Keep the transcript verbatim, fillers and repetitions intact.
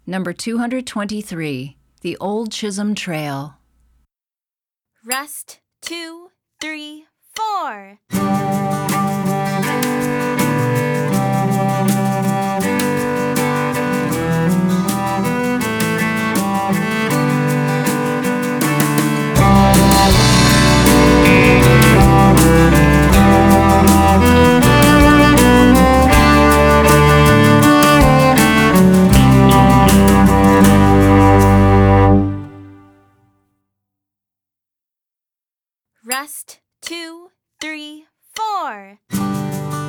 Number two hundred twenty-three, The Old Chisholm Trail. Rest, two, three, four. Rest, two, three, four.